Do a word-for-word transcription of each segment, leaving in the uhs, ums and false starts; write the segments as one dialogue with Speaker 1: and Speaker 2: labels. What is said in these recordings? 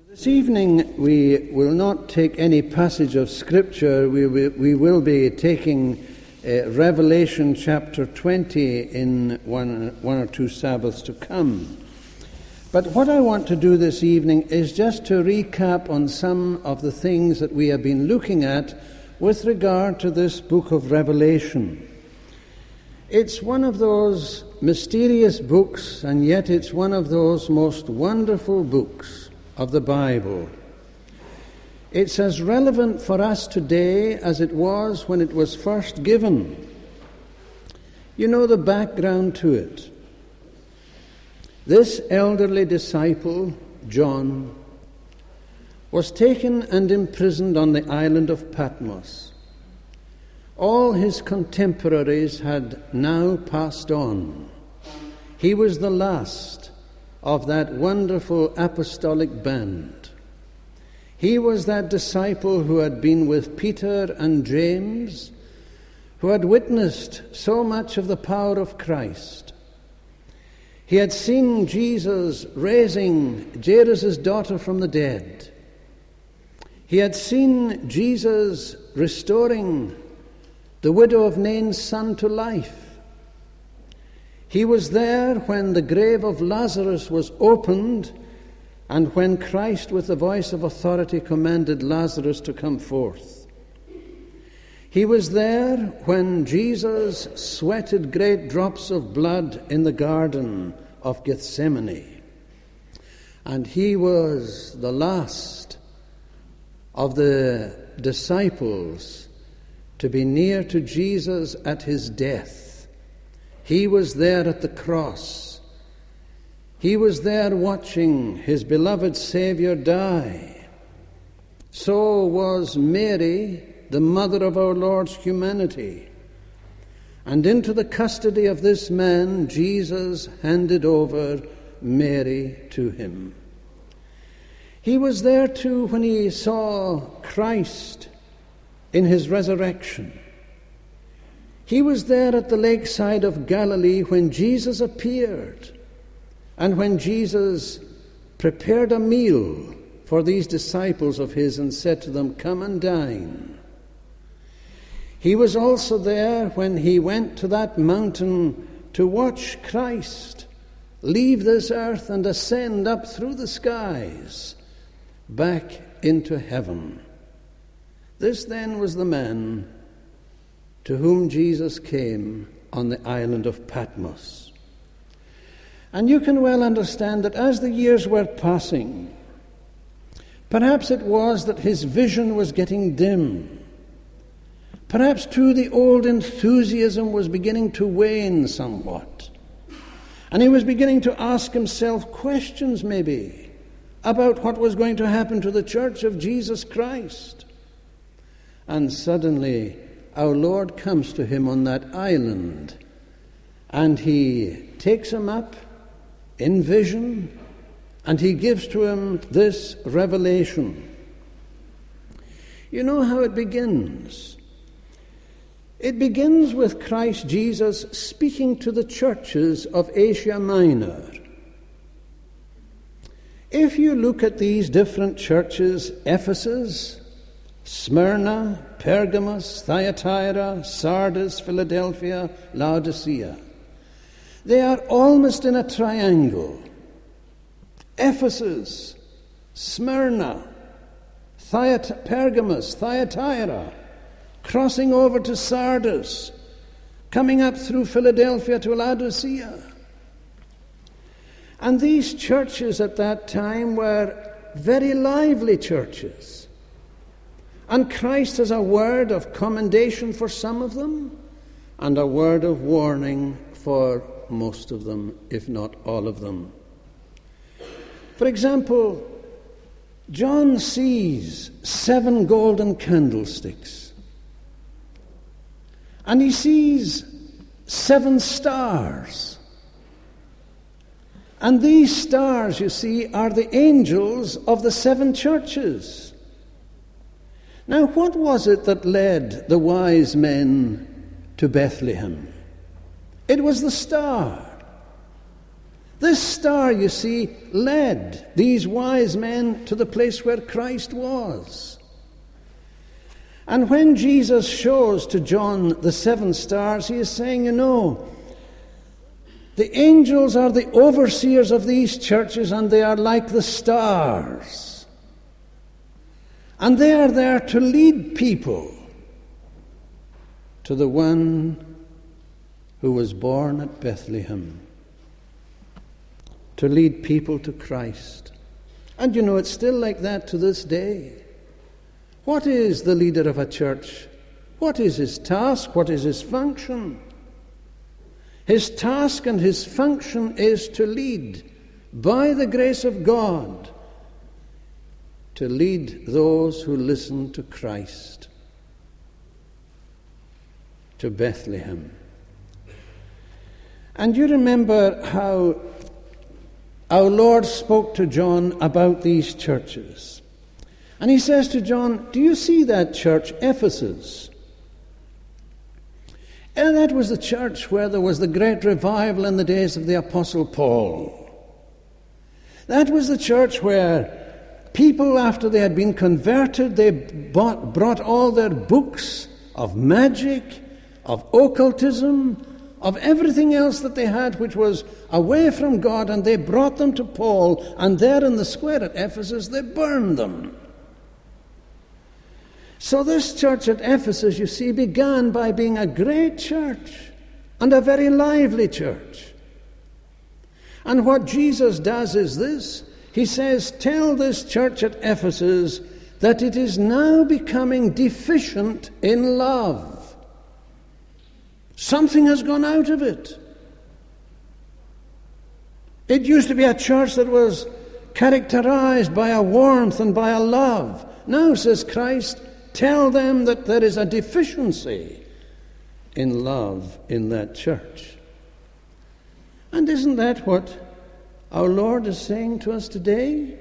Speaker 1: This evening we will not take any passage of Scripture. We will, we will be taking uh, Revelation chapter twenty in one, one or two Sabbaths to come. But what I want to do this evening is just to recap on some of the things that we have been looking at with regard to this book of Revelation. It's one of those mysterious books, and yet it's one of those most wonderful books of the Bible. It's as relevant for us today as it was when it was first given. You know the background to it. This elderly disciple, John, was taken and imprisoned on the island of Patmos. All his contemporaries had now passed on. He was the last of that wonderful apostolic band. He was that disciple who had been with Peter and James, who had witnessed so much of the power of Christ. He had seen Jesus raising Jairus' daughter from the dead. He had seen Jesus restoring the widow of Nain's son to life. He was there when the grave of Lazarus was opened and when Christ, with the voice of authority, commanded Lazarus to come forth. He was there when Jesus sweated great drops of blood in the Garden of Gethsemane. And he was the last of the disciples to be near to Jesus at his death. He was there at the cross. He was there watching his beloved Savior die. So was Mary, the mother of our Lord's humanity. And into the custody of this man, Jesus handed over Mary to him. He was there too when he saw Christ in his resurrection. He was there at the lakeside of Galilee when Jesus appeared and when Jesus prepared a meal for these disciples of his and said to them, "Come and dine." He was also there when he went to that mountain to watch Christ leave this earth and ascend up through the skies back into heaven. This then was the man to whom Jesus came on the island of Patmos. And you can well understand that as the years were passing, perhaps it was that his vision was getting dim. Perhaps too the old enthusiasm was beginning to wane somewhat. And he was beginning to ask himself questions maybe about what was going to happen to the church of Jesus Christ. And suddenly our Lord comes to him on that island, and he takes him up in vision, and he gives to him this revelation. You know how it begins? It begins with Christ Jesus speaking to the churches of Asia Minor. If you look at these different churches, Ephesus, Smyrna, Pergamos, Thyatira, Sardis, Philadelphia, Laodicea, they are almost in a triangle. Ephesus, Smyrna, Thyat- Pergamos, Thyatira, crossing over to Sardis, coming up through Philadelphia to Laodicea. And these churches at that time were very lively churches. And Christ has a word of commendation for some of them and a word of warning for most of them, if not all of them. For example, John sees seven golden candlesticks, and he sees seven stars. And these stars, you see, are the angels of the seven churches. Now, what was it that led the wise men to Bethlehem? It was the star. This star, you see, led these wise men to the place where Christ was. And when Jesus shows to John the seven stars, he is saying, you know, the angels are the overseers of these churches, and they are like the stars. And they are there to lead people to the one who was born at Bethlehem, to lead people to Christ. And you know, it's still like that to this day. What is the leader of a church? What is his task? What is his function? His task and his function is to lead, by the grace of God, to lead those who listen to Christ to Bethlehem. And you remember how our Lord spoke to John about these churches. And he says to John, do you see that church, Ephesus? And that was the church where there was the great revival in the days of the Apostle Paul. That was the church where people, after they had been converted, they bought, brought all their books of magic, of occultism, of everything else that they had which was away from God, and they brought them to Paul, and there in the square at Ephesus they burned them. So this church at Ephesus, you see, began by being a great church and a very lively church. And what Jesus does is this. He says, tell this church at Ephesus that it is now becoming deficient in love. Something has gone out of it. It used to be a church that was characterized by a warmth and by a love. Now, says Christ, tell them that there is a deficiency in love in that church. And isn't that what our Lord is saying to us today?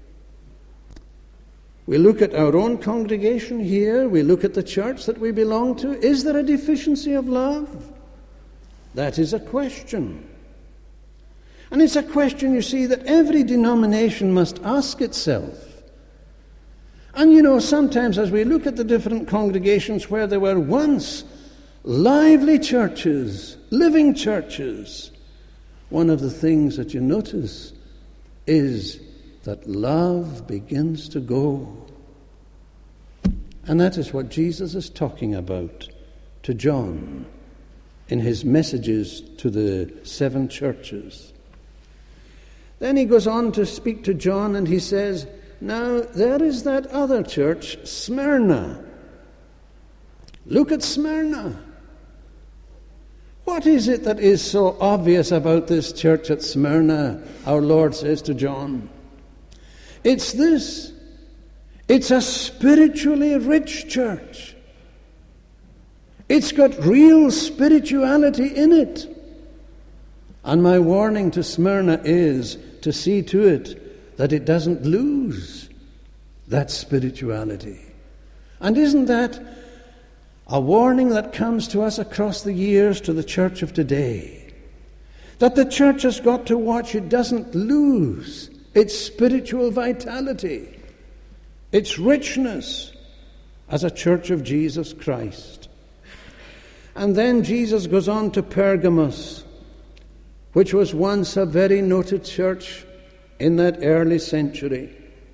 Speaker 1: We look at our own congregation here, we look at the church that we belong to. Is there a deficiency of love? That is a question. And it's a question, you see, that every denomination must ask itself. And you know, sometimes as we look at the different congregations where there were once lively churches, living churches, one of the things that you notice is that love begins to go. And that is what Jesus is talking about to John in his messages to the seven churches. Then he goes on to speak to John, and he says, now, there is that other church, Smyrna. Look at Smyrna. What is it that is so obvious about this church at Smyrna? Our Lord says to John, it's this. It's a spiritually rich church. It's got real spirituality in it. And my warning to Smyrna is to see to it that it doesn't lose that spirituality. And isn't that a warning that comes to us across the years to the church of today? That the church has got to watch it doesn't lose its spiritual vitality, its richness as a church of Jesus Christ. And then Jesus goes on to Pergamos, which was once a very noted church in that early century.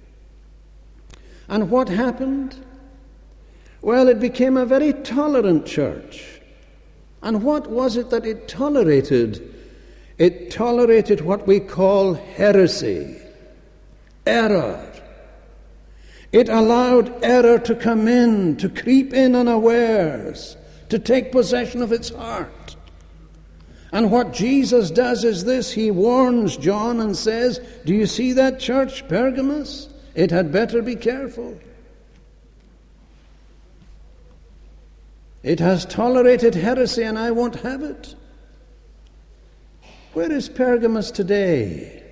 Speaker 1: And what happened? Well, it became a very tolerant church. And what was it that it tolerated? It tolerated what we call heresy, error. It allowed error to come in, to creep in unawares, to take possession of its heart. And what Jesus does is this. He warns John and says, do you see that church, Pergamos? It had better be careful. It has tolerated heresy, and I won't have it. Where is Pergamos today?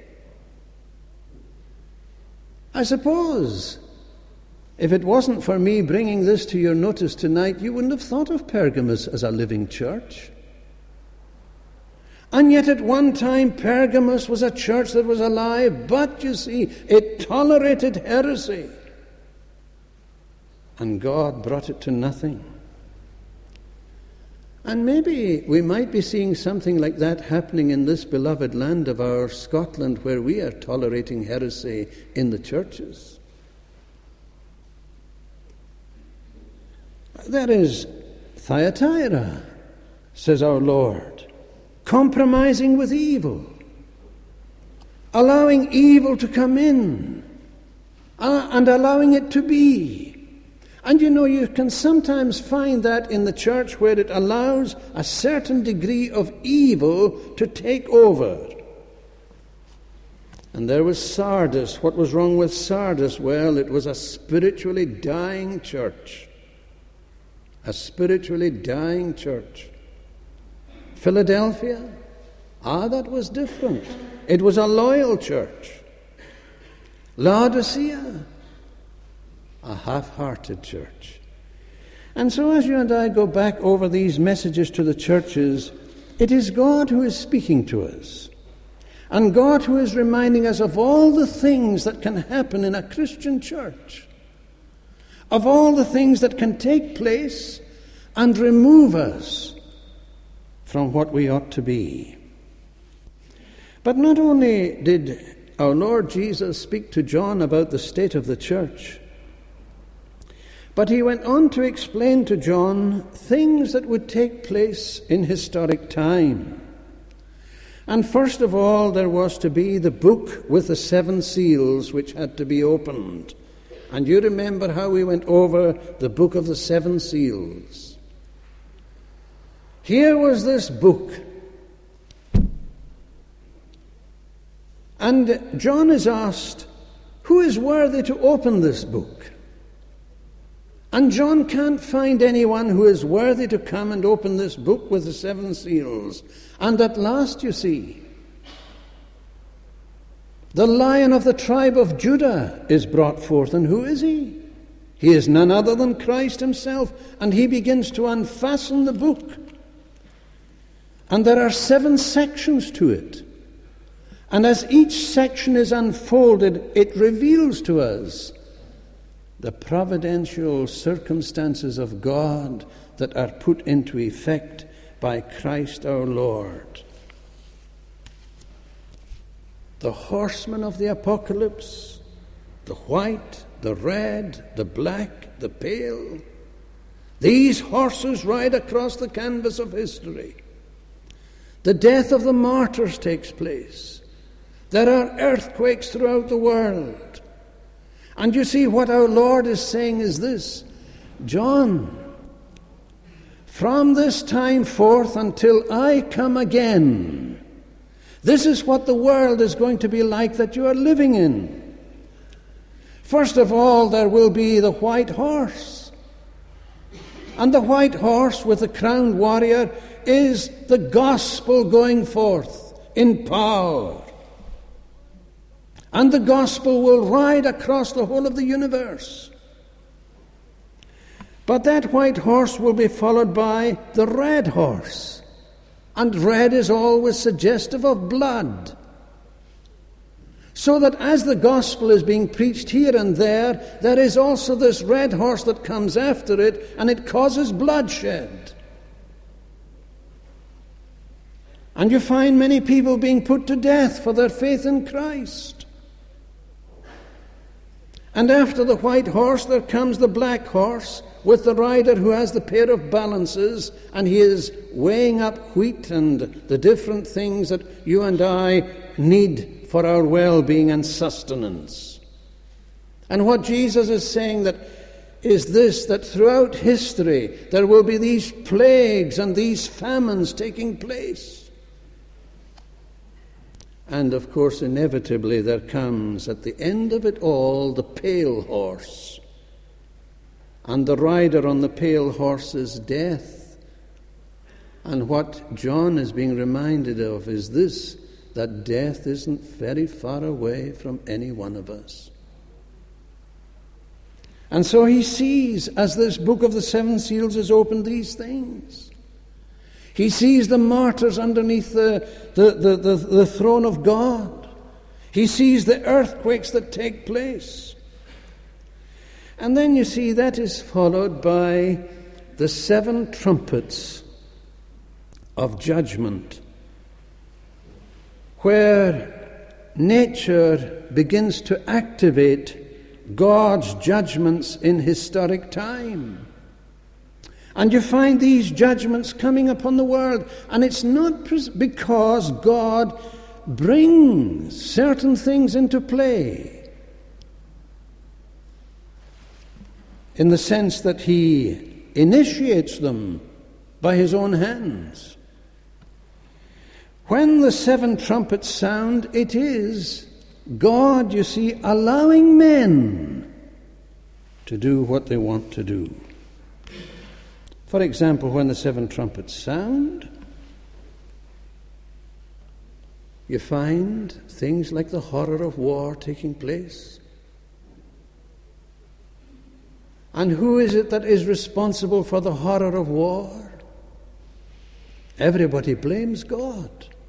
Speaker 1: I suppose if it wasn't for me bringing this to your notice tonight, you wouldn't have thought of Pergamos as a living church. And yet at one time Pergamos was a church that was alive, but you see, it tolerated heresy. And God brought it to nothing. And maybe we might be seeing something like that happening in this beloved land of ours, Scotland, where we are tolerating heresy in the churches. There is Thyatira, says our Lord, compromising with evil, allowing evil to come in, uh, and allowing it to be. And you know, you can sometimes find that in the church where it allows a certain degree of evil to take over. And there was Sardis. What was wrong with Sardis? Well, it was a spiritually dying church. A spiritually dying church. Philadelphia? Ah, that was different. It was a loyal church. Laodicea? A half-hearted church. And so as you and I go back over these messages to the churches, it is God who is speaking to us. And God who is reminding us of all the things that can happen in a Christian church. Of all the things that can take place and remove us from what we ought to be. But not only did our Lord Jesus speak to John about the state of the church, but he went on to explain to John things that would take place in historic time. And first of all, there was to be the book with the seven seals which had to be opened. And you remember how we went over the book of the seven seals. Here was this book. And John is asked, who is worthy to open this book? And John can't find anyone who is worthy to come and open this book with the seven seals. And at last, you see, the Lion of the tribe of Judah is brought forth. And who is he? He is none other than Christ himself. And he begins to unfasten the book. And there are seven sections to it. And as each section is unfolded, it reveals to us the providential circumstances of God that are put into effect by Christ our Lord. The horsemen of the apocalypse, the white, the red, the black, the pale, these horses ride across the canvas of history. The death of the martyrs takes place. There are earthquakes throughout the world. And you see, what our Lord is saying is this: John, from this time forth until I come again, this is what the world is going to be like that you are living in. First of all, there will be the white horse. And the white horse with the crowned warrior is the gospel going forth in power. And the gospel will ride across the whole of the universe. But that white horse will be followed by the red horse. And red is always suggestive of blood. So that as the gospel is being preached here and there, there is also this red horse that comes after it, and it causes bloodshed. And you find many people being put to death for their faith in Christ. And after the white horse, there comes the black horse with the rider who has the pair of balances, and he is weighing up wheat and the different things that you and I need for our well-being and sustenance. And what Jesus is saying that is this, that throughout history there will be these plagues and these famines taking place. And of course, inevitably, there comes at the end of it all the pale horse. And the rider on the pale horse is death. And what John is being reminded of is this, that death isn't very far away from any one of us. And so he sees, as this book of the seven seals is opened, these things. He sees the martyrs underneath the, the, the, the, the throne of God. He sees the earthquakes that take place. And then you see that is followed by the seven trumpets of judgment, where nature begins to activate God's judgments in historic time. And you find these judgments coming upon the world, and it's not because God brings certain things into play in the sense that He initiates them by His own hands. When the seven trumpets sound, it is God, you see, allowing men to do what they want to do. For example, when the seven trumpets sound, you find things like the horror of war taking place. And who is it that is responsible for the horror of war? Everybody blames God.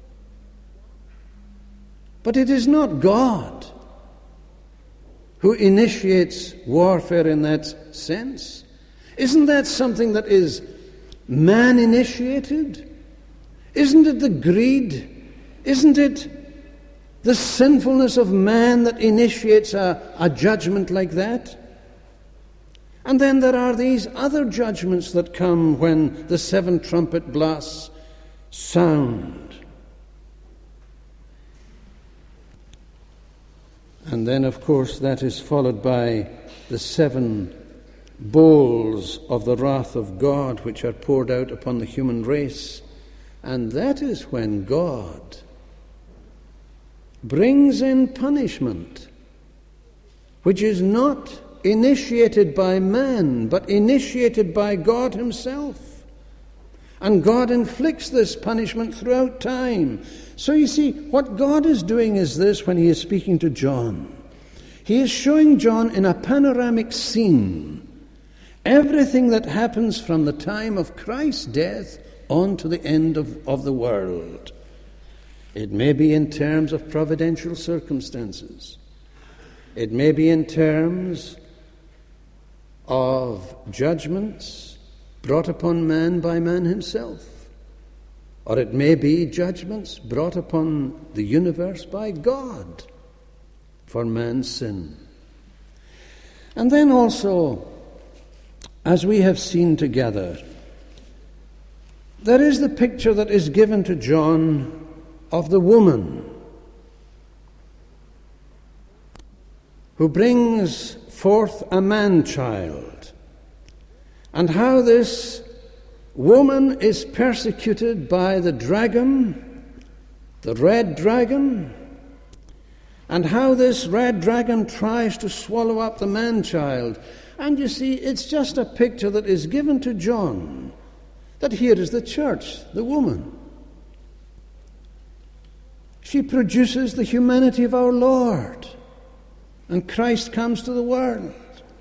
Speaker 1: But it is not God who initiates warfare in that sense. Isn't that something that is man-initiated? Isn't it the greed? Isn't it the sinfulness of man that initiates a, a judgment like that? And then there are these other judgments that come when the seven trumpet blasts sound. And then, of course, that is followed by the seven bowls of the wrath of God, which are poured out upon the human race. And that is when God brings in punishment, which is not initiated by man, but initiated by God Himself. And God inflicts this punishment throughout time. So you see, what God is doing is this when He is speaking to John. He is showing John in a panoramic scene everything that happens from the time of Christ's death on to the end of, of the world. It may be in terms of providential circumstances. It may be in terms of judgments brought upon man by man himself. Or it may be judgments brought upon the universe by God for man's sin. And then also, as we have seen together, there is the picture that is given to John of the woman who brings forth a man-child, and how this woman is persecuted by the dragon, the red dragon, and how this red dragon tries to swallow up the man-child. And you see, it's just a picture that is given to John, that here is the church, the woman. She produces the humanity of our Lord, and Christ comes to the world.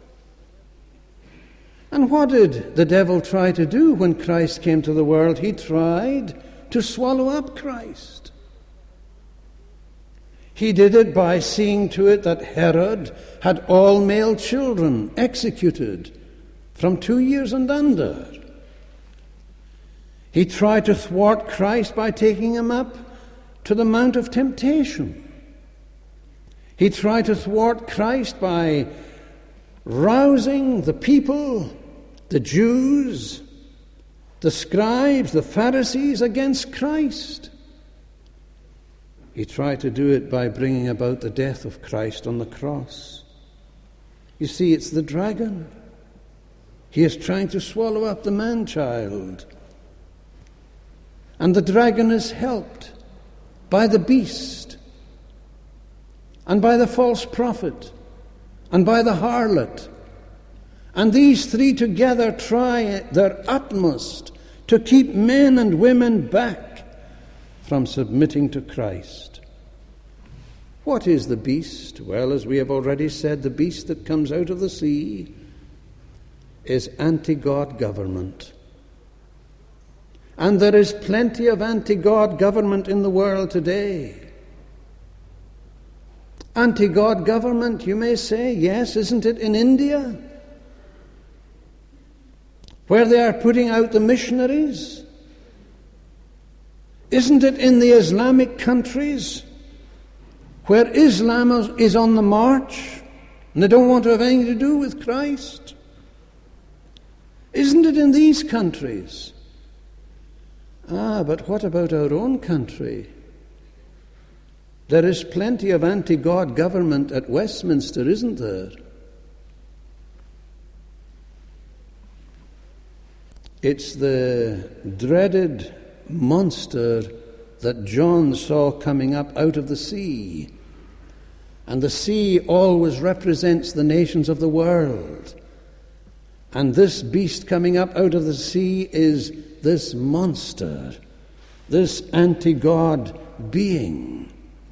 Speaker 1: And what did the devil try to do when Christ came to the world? He tried to swallow up Christ. He did it by seeing to it that Herod had all male children executed from two years and under. He tried to thwart Christ by taking him up to the Mount of Temptation. He tried to thwart Christ by rousing the people, the Jews, the scribes, the Pharisees against Christ. He tried to do it by bringing about the death of Christ on the cross. You see, it's the dragon. He is trying to swallow up the man-child. And the dragon is helped by the beast, and by the false prophet, and by the harlot. And these three together try their utmost to keep men and women back from submitting to Christ. What is the beast? Well, as we have already said, the beast that comes out of the sea is anti-God government. And there is plenty of anti-God government in the world today. Anti-God government, you may say, yes, isn't it in India? Where they are putting out the missionaries? Isn't it in the Islamic countries where Islam is on the march and they don't want to have anything to do with Christ? Isn't it in these countries? Ah, but what about our own country? There is plenty of anti-God government at Westminster, isn't there? It's the dreaded monster that John saw coming up out of the sea. And the sea always represents the nations of the world. And this beast coming up out of the sea is this monster, this anti-God being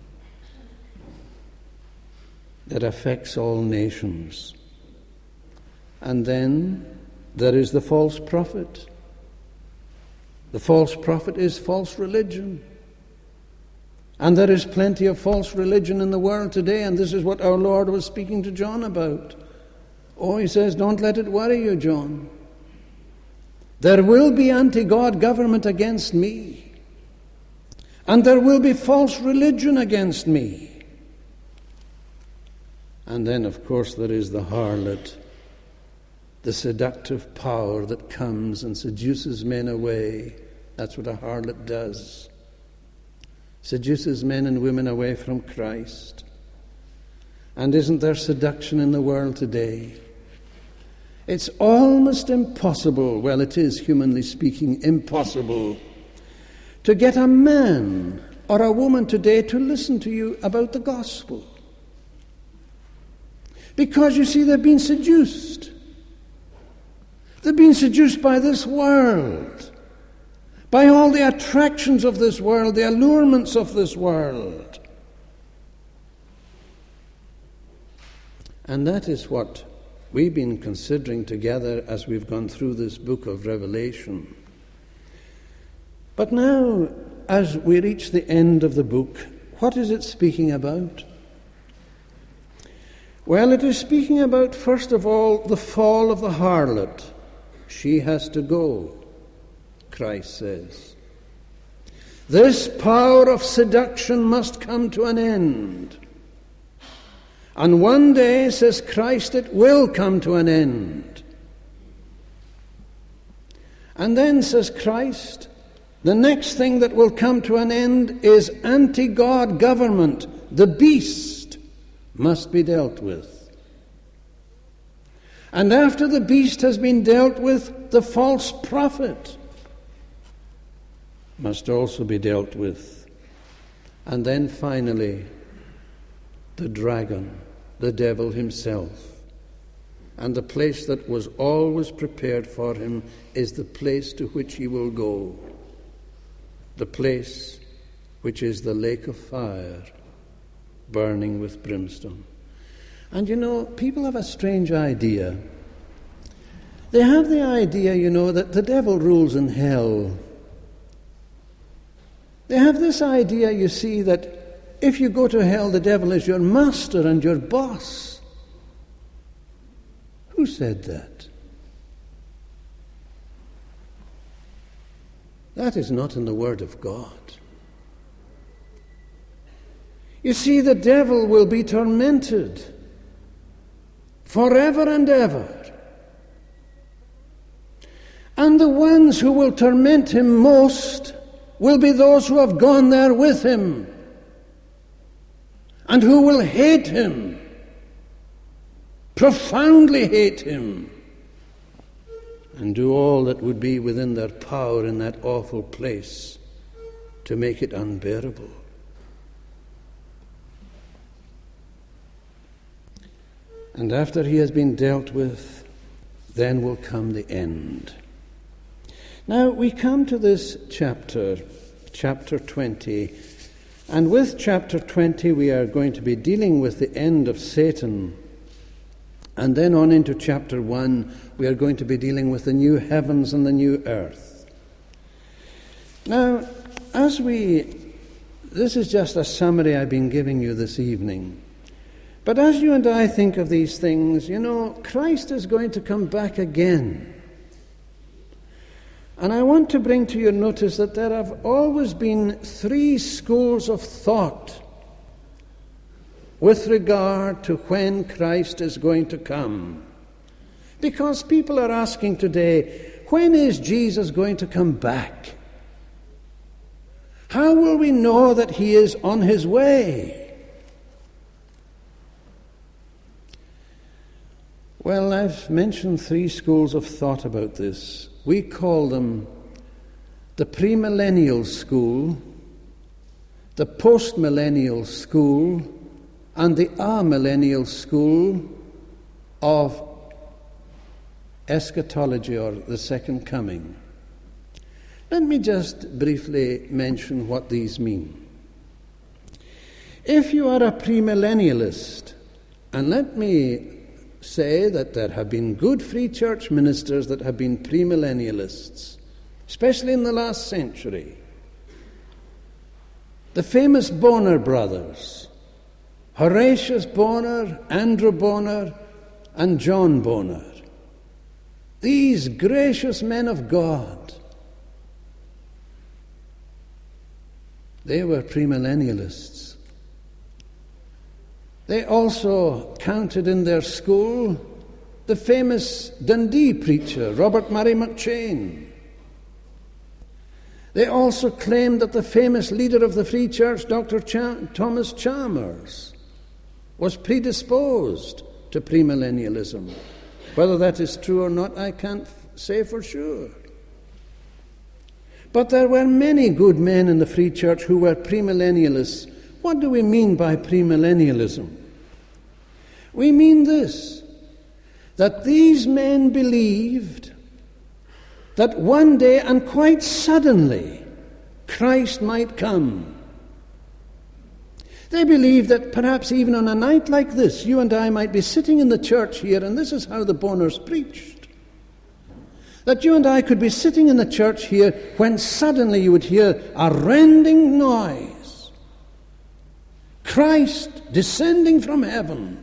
Speaker 1: that affects all nations. And then there is the false prophet. The false prophet is false religion. And there is plenty of false religion in the world today, and this is what our Lord was speaking to John about. Oh, he says, don't let it worry you, John. There will be anti-God government against me, and there will be false religion against me. And then, of course, there is the harlot, the seductive power that comes and seduces men away. That's what a harlot does. Seduces men and women away from Christ. And isn't there seduction in the world today? It's almost impossible, well, it is, humanly speaking, impossible, to get a man or a woman today to listen to you about the gospel. Because, you see, they've been seduced. They've been seduced by this world, by all the attractions of this world, the allurements of this world. And that is what we've been considering together as we've gone through this book of Revelation. But now, as we reach the end of the book, what is it speaking about? Well, it is speaking about, first of all, the fall of the harlot. She has to go, Christ says. This power of seduction must come to an end. And one day, says Christ, it will come to an end. And then, says Christ, the next thing that will come to an end is anti-God government. The beast must be dealt with. And after the beast has been dealt with, the false prophet must also be dealt with. And then finally, the dragon, the devil himself. And the place that was always prepared for him is the place to which he will go. The place which is the lake of fire, burning with brimstone. And you know, people have a strange idea. They have the idea, you know, that the devil rules in hell. They have this idea, you see, that if you go to hell, the devil is your master and your boss. Who said that? That is not in the Word of God. You see, the devil will be tormented forever and ever. And the ones who will torment him most will be those who have gone there with him and who will hate him, profoundly hate him, and do all that would be within their power in that awful place to make it unbearable. And after he has been dealt with, then will come the end. Now we come to this chapter, chapter twenty, and with chapter twenty we are going to be dealing with the end of Satan. And then on into chapter one, we are going to be dealing with the new heavens and the new earth. Now, as we, this is just a summary I've been giving you this evening. But as you and I think of these things, you know, Christ is going to come back again. And I want to bring to your notice that there have always been three schools of thought with regard to when Christ is going to come. Because people are asking today, when is Jesus going to come back? How will we know that he is on his way? Well, I've mentioned three schools of thought about this. We call them the premillennial school, the postmillennial school, and the amillennial school of eschatology, or the second coming. Let me just briefly mention what these mean. If you are a premillennialist, and let me say that there have been good free church ministers that have been premillennialists, especially in the last century. The famous Bonar brothers, Horatius Bonar, Andrew Bonar, and John Bonar. These gracious men of God, they were premillennialists. They also counted in their school the famous Dundee preacher, Robert Murray McCheyne. They also claimed that the famous leader of the Free Church, Doctor Ch- Thomas Chalmers, was predisposed to premillennialism. Whether that is true or not, I can't say for sure. But there were many good men in the Free Church who were premillennialists. What do we mean by premillennialism? We mean this, that these men believed that one day, and quite suddenly, Christ might come. They believed that perhaps even on a night like this, you and I might be sitting in the church here, and this is how the Bonars preached. That you and I could be sitting in the church here when suddenly you would hear a rending noise. Christ descending from heaven.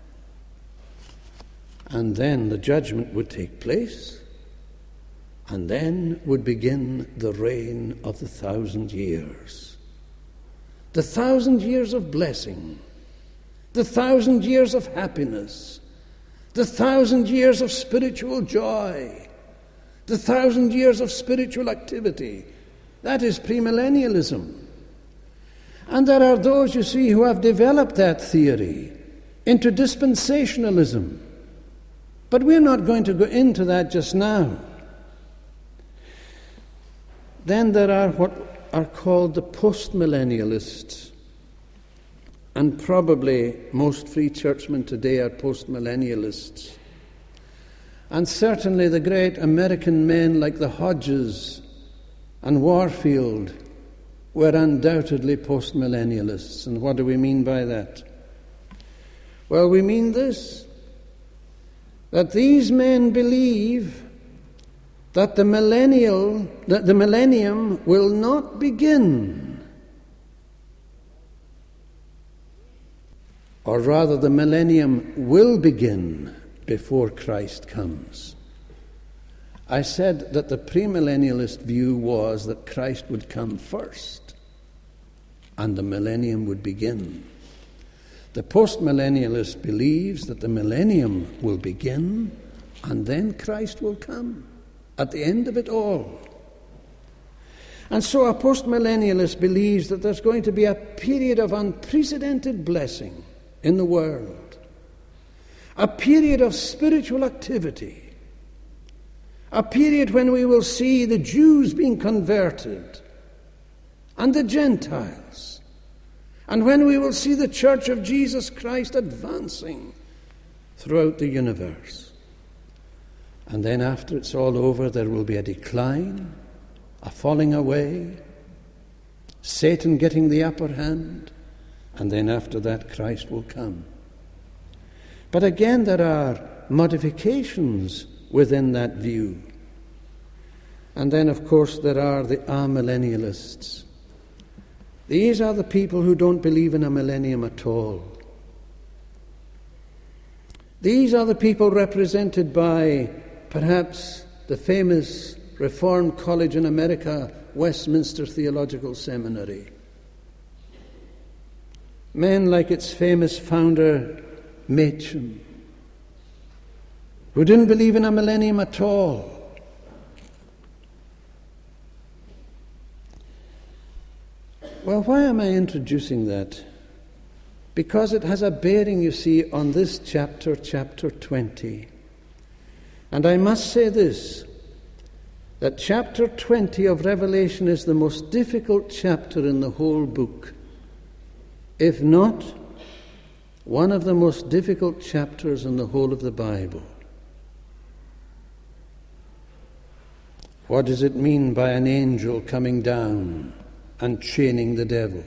Speaker 1: And then the judgment would take place. And then would begin the reign of the thousand years. The thousand years of blessing. The thousand years of happiness. The thousand years of spiritual joy. The thousand years of spiritual activity. That is premillennialism. And there are those, you see, who have developed that theory into dispensationalism. But we're not going to go into that just now. Then there are what are called the postmillennialists. And probably most free churchmen today are postmillennialists. And certainly the great American men like the Hodges and Warfield were undoubtedly postmillennialists. And what do we mean by that? Well, we mean this, that these men believe that the millennial, that the millennium will not begin, or rather the millennium will begin before Christ comes. I said that the premillennialist view was that Christ would come first and the millennium would begin. The postmillennialist believes that the millennium will begin and then Christ will come at the end of it all. And so a postmillennialist believes that there's going to be a period of unprecedented blessing in the world, a period of spiritual activity, a period when we will see the Jews being converted and the Gentiles, and when we will see the Church of Jesus Christ advancing throughout the universe. And then after it's all over, there will be a decline, a falling away, Satan getting the upper hand, and then after that Christ will come. But again, there are modifications within that view. And then, of course, there are the amillennialists. These are the people who don't believe in a millennium at all. These are the people represented by, perhaps, the famous Reformed College in America, Westminster Theological Seminary. Men like its famous founder, Machen, who didn't believe in a millennium at all. Well, why am I introducing that? Because it has a bearing, you see, on this chapter, chapter twenty. And I must say this, that chapter twenty of Revelation is the most difficult chapter in the whole book, if not one of the most difficult chapters in the whole of the Bible. What does it mean by an angel coming down and chaining the devil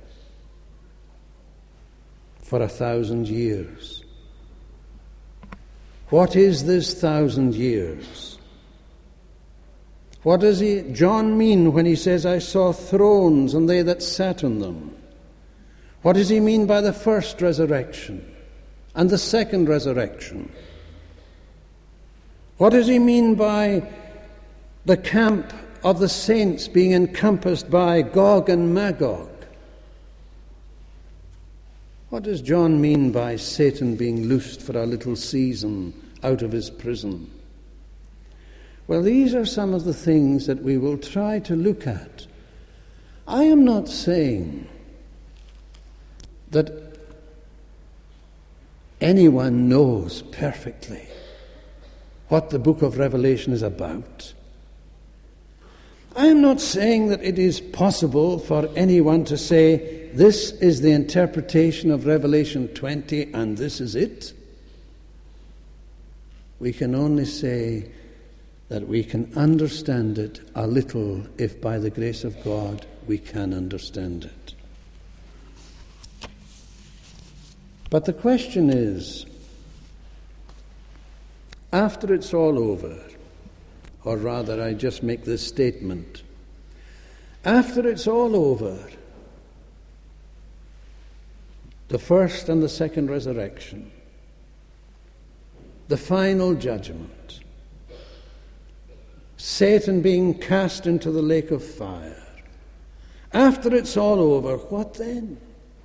Speaker 1: for a thousand years? What is this thousand years? What does he, John mean when he says, I saw thrones and they that sat on them? What does he mean by the first resurrection and the second resurrection? What does he mean by the camp of the saints being encompassed by Gog and Magog? What does John mean by Satan being loosed for a little season out of his prison? Well, these are some of the things that we will try to look at. I am not saying that anyone knows perfectly what the book of Revelation is about. I am not saying that it is possible for anyone to say, this is the interpretation of Revelation twenty and this is it. We can only say that we can understand it a little if by the grace of God we can understand it. But the question is, after it's all over, or rather I just make this statement, after it's all over, the first and the second resurrection, the final judgment, Satan being cast into the lake of fire, after it's all over, what then?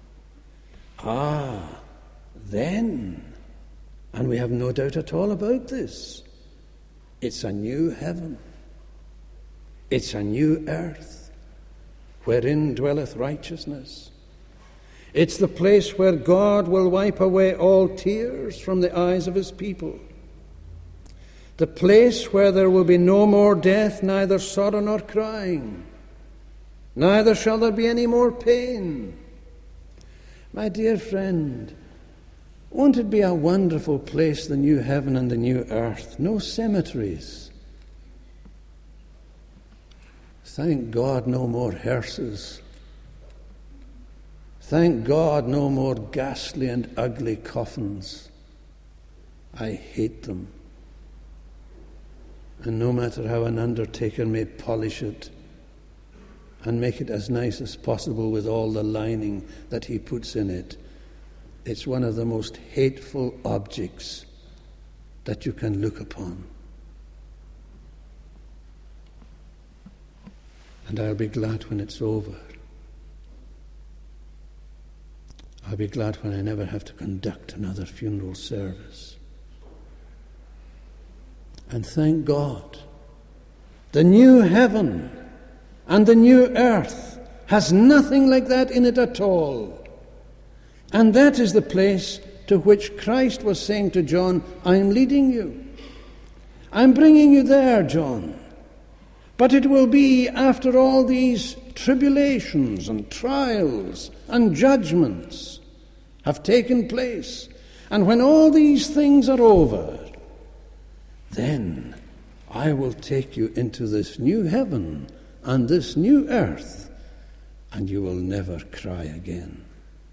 Speaker 1: Ah, then, and we have no doubt at all about this, it's a new heaven, it's a new earth, wherein dwelleth righteousness. It's the place where God will wipe away all tears from the eyes of his people. The place where there will be no more death, neither sorrow nor crying. Neither shall there be any more pain. My dear friend, won't it be a wonderful place, the new heaven and the new earth? No cemeteries. Thank God, no more hearses. Thank God, no more ghastly and ugly coffins. I hate them. And no matter how an undertaker may polish it and make it as nice as possible with all the lining that he puts in it, it's one of the most hateful objects that you can look upon. And I'll be glad when it's over. I'll be glad when I never have to conduct another funeral service. And thank God, the new heaven and the new earth has nothing like that in it at all. And that is the place to which Christ was saying to John, I'm leading you. I'm bringing you there, John. But it will be after all these tribulations and trials and judgments have taken place. And when all these things are over, then I will take you into this new heaven and this new earth, and you will never cry again.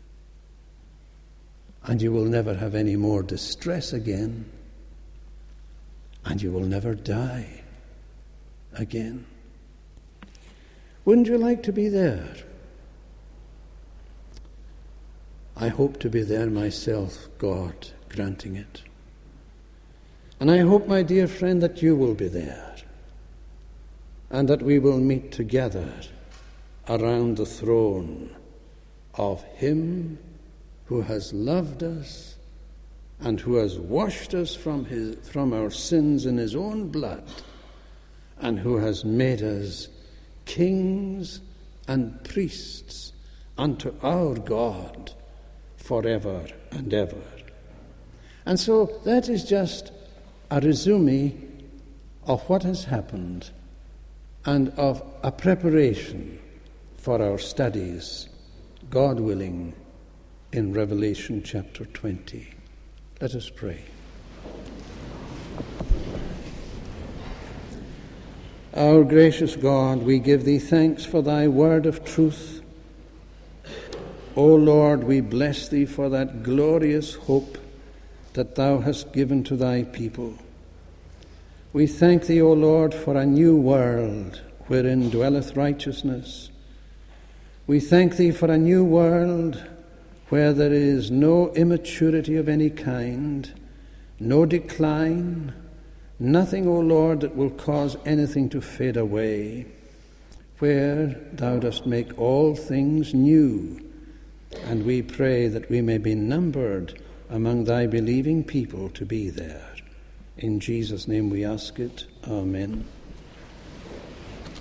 Speaker 1: And you will never have any more distress again. And you will never die again. Wouldn't you like to be there? I hope to be there myself, God granting it. And I hope, my dear friend, that you will be there, and that we will meet together around the throne of Him who has loved us and who has washed us from his, from our sins in His own blood, and who has made us kings and priests unto our God forever and ever. And so that is just a resume of what has happened and of a preparation for our studies, God willing, in Revelation chapter twenty. Let us pray. Our gracious God, we give Thee thanks for Thy word of truth. O Lord, we bless Thee for that glorious hope that Thou hast given to Thy people. We thank Thee, O Lord, for a new world wherein dwelleth righteousness. We thank Thee for a new world where there is no immaturity of any kind, no decline, nothing, O Lord, that will cause anything to fade away, where Thou dost make all things new. And we pray that we may be numbered among Thy believing people to be there. In Jesus' name we ask it. Amen.